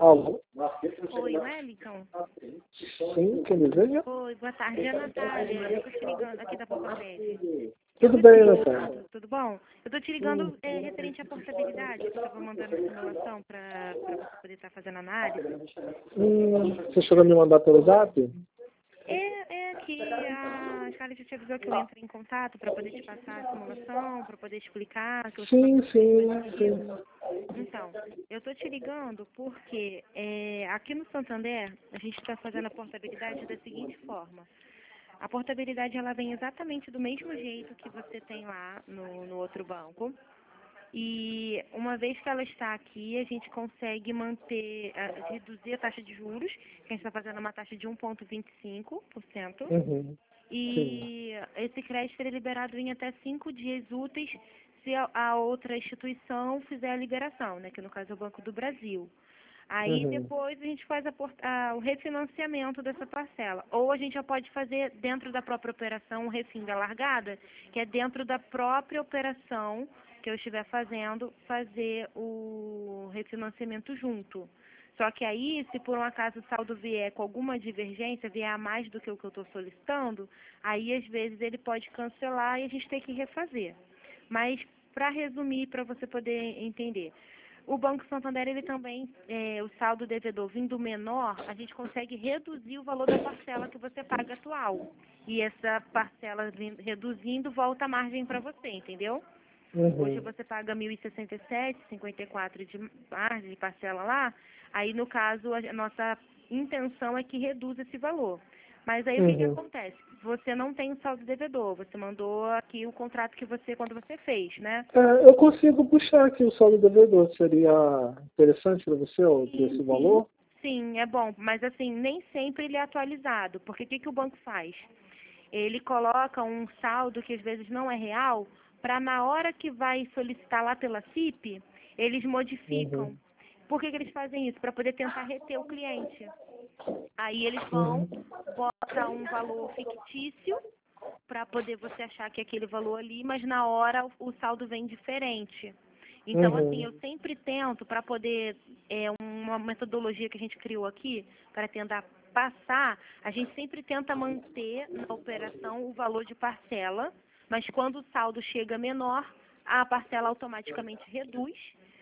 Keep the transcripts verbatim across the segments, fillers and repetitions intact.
Alô? Oi, Wellington. Sim, quem deseja? Oi, boa tarde, é a Natália. Eu estou te ligando aqui da Portaped. Tudo bem, Natália? Tudo bom? Eu estou te ligando é, referente à portabilidade, que eu estava mandando a simulação para você poder estar fazendo análise. Hum, você chegou a me mandar pelo zap? É, é que a Scarlett te avisou que eu entrei em contato para poder te passar a simulação, para poder explicar que eu estava Sim, sim, sim. Então, eu estou te ligando porque é, aqui no Santander a gente está fazendo a portabilidade da seguinte forma. A portabilidade ela vem exatamente do mesmo jeito que você tem lá no, no outro banco. E uma vez que ela está aqui, a gente consegue manter, a, reduzir a taxa de juros, que a gente está fazendo uma taxa de um vírgula vinte e cinco por cento. Uhum. E esse crédito é liberado em até cinco dias úteis se a, a outra instituição fizer a liberação, né, que no caso é o Banco do Brasil. Aí Uhum. depois a gente faz a, a, o refinanciamento dessa parcela. Ou a gente já pode fazer dentro da própria operação o refim da largada, que é dentro da própria operação que eu estiver fazendo, fazer o refinanciamento junto. Só que aí, se por um acaso o saldo vier com alguma divergência, vier a mais do que o que eu estou solicitando, aí às vezes ele pode cancelar e a gente tem que refazer. Mas, para resumir, para você poder entender, o Banco Santander, ele também, é, o saldo devedor vindo menor, a gente consegue reduzir o valor da parcela que você paga atual. E essa parcela vindo, reduzindo, volta a margem para você, entendeu? Uhum. Hoje você paga mil e sessenta e sete reais e cinquenta e quatro centavos de margem, de parcela lá. Aí, no caso, a nossa intenção é que reduza esse valor. Mas aí o que, que Uhum. acontece? Você não tem o saldo devedor, você mandou aqui o contrato que você, quando você fez, né? É, eu consigo puxar aqui o saldo devedor. Seria interessante para você ó, ter esse valor? Sim, é bom, mas assim, nem sempre ele é atualizado, porque o que, que o banco faz? Ele coloca um saldo que às vezes não é real, para na hora que vai solicitar lá pela C I P, eles modificam. Uhum. Por que, que eles fazem isso? Para poder tentar reter o cliente. Aí eles vão, Uhum. botam um valor fictício, para poder você achar que é aquele valor ali, mas na hora o, o saldo vem diferente. Então, assim, Uhum. eu sempre tento, para poder, é uma metodologia que a gente criou aqui, para tentar passar, a gente sempre tenta manter na operação o valor de parcela, mas quando o saldo chega menor, a parcela automaticamente reduz.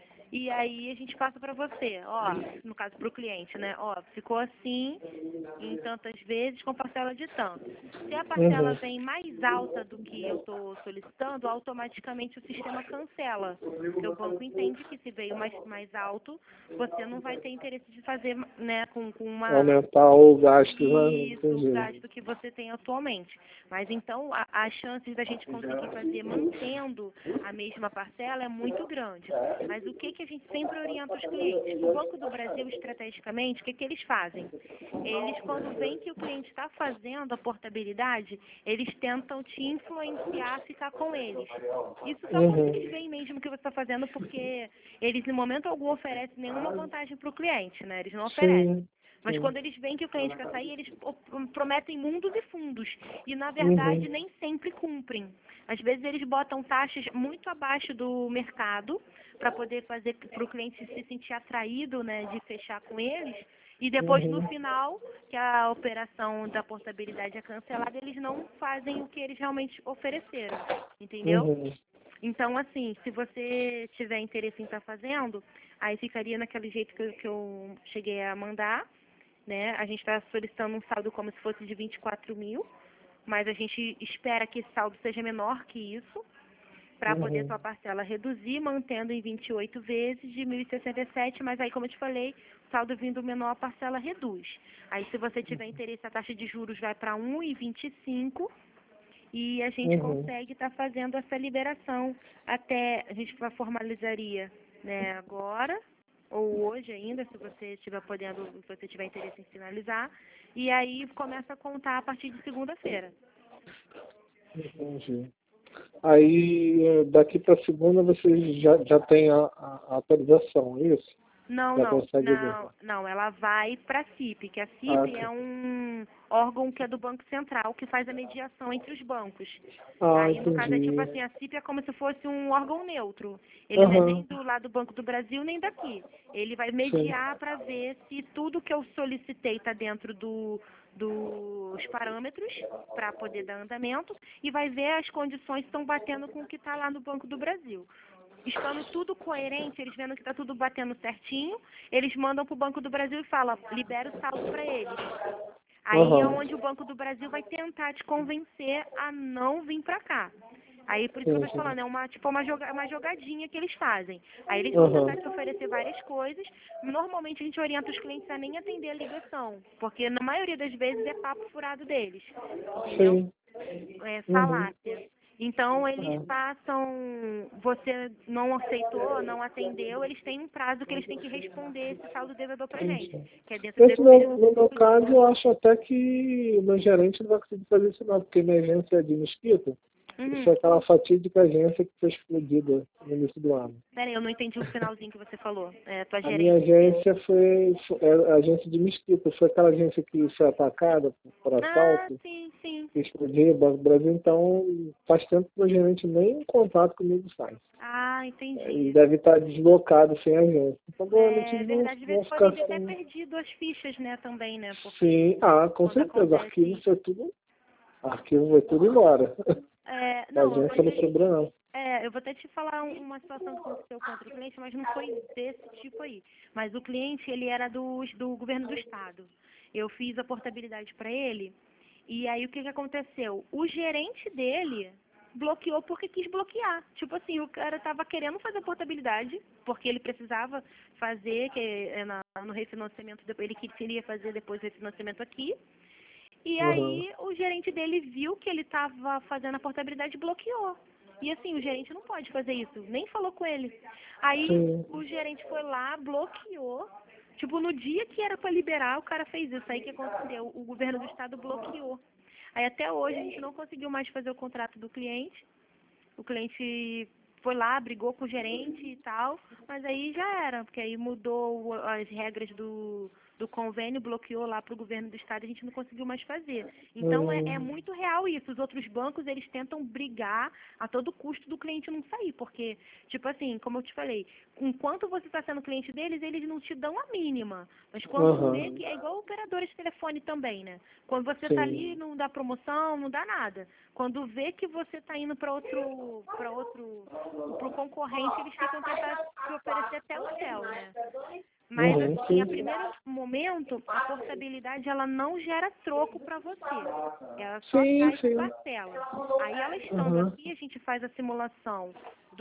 E aí a gente passa para você, ó, no caso para o cliente, né? Ó, ficou assim em tantas vezes com parcela de tanto. Se a parcela Uhum. vem mais alta do que eu estou solicitando, automaticamente o sistema cancela. Porque o banco entende que se veio mais, mais alto, você não vai ter interesse de fazer, né, com, com uma... Aumentar o gasto, né? Isso, o Entendi. gasto que você tem atualmente. Mas então, a, as chances da gente conseguir fazer mantendo a mesma parcela é muito grande. Mas o que, que a gente sempre orienta os clientes? O Banco do Brasil, estrategicamente, o que, que eles fazem? Eles, quando veem que o cliente está fazendo a portabilidade, eles tentam te influenciar a ficar com eles. Isso só quando Uhum. eles veem mesmo que você está fazendo, porque eles, em momento algum, oferecem nenhuma vantagem para o cliente, né? Eles não oferecem. Sim. Mas Sim. quando eles veem que o cliente quer sair, eles prometem mundos e fundos. E, na verdade, Uhum. nem sempre cumprem. Às vezes, eles botam taxas muito abaixo do mercado para poder fazer para o cliente se sentir atraído, né, de fechar com eles. E depois, no Uhum. final, que a operação da portabilidade é cancelada, eles não fazem o que eles realmente ofereceram. Entendeu? Uhum. Então, assim, se você tiver interesse em estar fazendo, aí ficaria naquele jeito que eu, que eu cheguei a mandar, né? A gente está solicitando um saldo como se fosse de vinte e quatro mil, mas a gente espera que esse saldo seja menor que isso, para poder a Uhum. sua parcela reduzir, mantendo em vinte e oito vezes de mil e sessenta e sete, mas aí, como eu te falei, o saldo vindo menor, a parcela reduz. Aí, se você tiver interesse, a taxa de juros vai para um vírgula vinte e cinco e a gente Uhum. consegue estar fazendo essa liberação até, a gente formalizaria, né, agora, ou hoje ainda, se você estiver podendo, se você tiver interesse em finalizar, e aí começa a contar a partir de segunda-feira. Entendi. Aí, eh, daqui para segunda, vocês já, já tem a, a atualização, é isso? Não, Já não, consegue ver. não, não, ela vai para a C I P, que a C I P Ah, ok. é um órgão que é do Banco Central, que faz a mediação entre os bancos. Ah, Aí, no caso, é tipo entendi. assim, a C I P é como se fosse um órgão neutro. Ele não é nem Aham, do lado do Banco do Brasil, nem daqui. Ele vai sim. mediar para ver se tudo que eu solicitei está dentro do, dos parâmetros para poder dar andamento e vai ver as condições que estão batendo com o que está lá no Banco do Brasil. Estando tudo coerente, eles vendo que está tudo batendo certinho, eles mandam para o Banco do Brasil e falam, libera o saldo para eles. Aí é Aham, onde o Banco do Brasil vai tentar te convencer a não vir para cá. Aí por isso que eu estou te entendi. falando, é uma, tipo uma, joga, uma jogadinha que eles fazem. Aí eles vão Aham, tentar te oferecer várias coisas. Normalmente a gente orienta os clientes a nem atender a ligação, porque na maioria das vezes é papo furado deles, entendeu? sim. É Uhum. falácia. Então eles Ah, passam, você não aceitou, não atendeu, eles têm um prazo que eles têm que responder esse saldo devedor pra gente, entendi. que é dentro Esse desse meu, período no de meu cinco caso, dias. eu acho até que o meu gerente não vai conseguir fazer isso não, porque minha agência é de Mesquita. Isso Uhum. é aquela fatídica agência que foi explodida no início do ano. Peraí, eu não entendi o finalzinho que você falou. É, tua A minha gerente. agência foi, foi é a agência de Mesquita, foi aquela agência que foi atacada por, por Ah, assalto, sim, sim. que explodiu o Banco do Brasil, então faz tempo que o gerente nem contato comigo faz. Ah, Ele entendi. deve estar deslocado sem agência. Então provavelmente É eles vão, verdade, às vão vezes ficar podem ter até sem. perdido as fichas, né, também, né? Porque Sim, ah, com quando certeza. O arquivo acontece. foi tudo. O arquivo foi tudo embora. É, A não, eu vou agência não te, sobrou, não. é, eu vou até te falar um- uma situação que aconteceu contra o cliente, mas não foi desse tipo aí. Mas o cliente, ele era do, do governo do estado. Eu fiz a portabilidade para ele, e aí o que, que aconteceu? O gerente dele bloqueou porque quis bloquear. Tipo assim, o cara estava querendo fazer a portabilidade, porque ele precisava fazer, que é na- no refinanciamento, depois ele queria fazer depois o refinanciamento aqui, e Uhum. aí o gerente dele viu que ele estava fazendo a portabilidade e bloqueou. E assim, o gerente não pode fazer isso, nem falou com ele. Aí Sim. o gerente foi lá, bloqueou. Tipo, no dia que era para liberar, o cara fez isso. Aí o que aconteceu? O governo do estado bloqueou. Aí até hoje a gente não conseguiu mais fazer o contrato do cliente. O cliente foi lá, brigou com o gerente e tal, mas aí já era, porque aí mudou o- as regras do, do convênio, bloqueou lá para o governo do estado e a gente não conseguiu mais fazer. Então é, é Hum, muito real isso. Os outros bancos, eles tentam brigar a todo custo do cliente não sair, porque, tipo assim, como eu te falei, enquanto você está sendo cliente deles, eles não te dão a mínima. Mas quando vê Aham. que é igual operadora de telefone também, né? Quando você está ali, Sim. não dá promoção, não dá nada. Quando vê que você está indo para outro, para outro, para o concorrente, eles ficam tentando te oferecer até o céu, né? Mas Uhum. assim, a Sim. primeiro momento, a portabilidade ela não gera troco para você. Ela só Sim, traz sim. parcela. Aí ela estando Uhum. aqui, a gente faz a simulação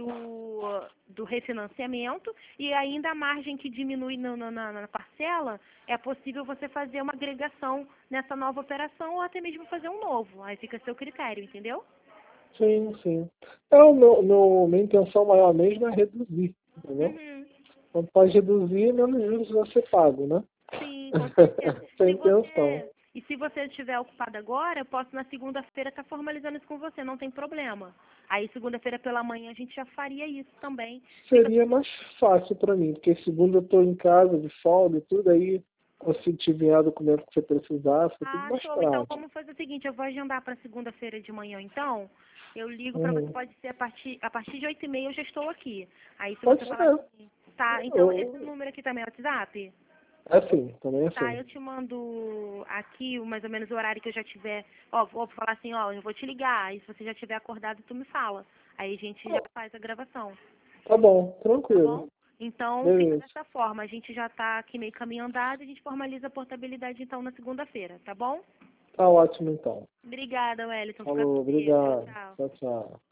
do, do refinanciamento e ainda a margem que diminui no- no- na, na parcela, é possível você fazer uma agregação nessa nova operação ou até mesmo fazer um novo. Aí fica a seu critério, entendeu? Sim, sim. É, o meu, meu, minha intenção maior mesmo é reduzir, entendeu? Uhum. Quando pode reduzir, menos juros vai ser pago, né? Sim, com certeza. Essa é a Se intenção. você e se você estiver ocupado agora, eu posso na segunda-feira estar formalizando isso com você, não tem problema. Aí segunda-feira pela manhã a gente já faria isso também. Fica Seria mais fácil para mim, porque segunda eu estou em casa, de folga e tudo, aí consigo te enviar o documento que você precisar, fica tudo Ah, mais show. Então prático. vamos fazer o seguinte, eu vou agendar para segunda-feira de manhã então. Eu ligo para você, Uhum. pode ser a partir, a partir de oito e meia eu já estou aqui. Aí se Pode você falar ser. assim, tá, então esse Eu, número aqui também é WhatsApp? é assim, também é Tá, assim. eu te mando aqui o- mais ou menos o horário que eu já tiver. Ó, vou falar assim, ó, eu vou te ligar. Aí se você já tiver acordado, tu me fala. Aí a gente já faz a gravação, Tá bom, tá tranquilo. bom? Então fica Beleza. dessa forma. A gente já tá aqui meio caminho andado e a gente formaliza a portabilidade então na segunda-feira, tá bom? Tá ótimo então. Obrigada, Wellington. Fica com Falou, Deus. Tchau, obrigado. tchau. Tchau, tchau.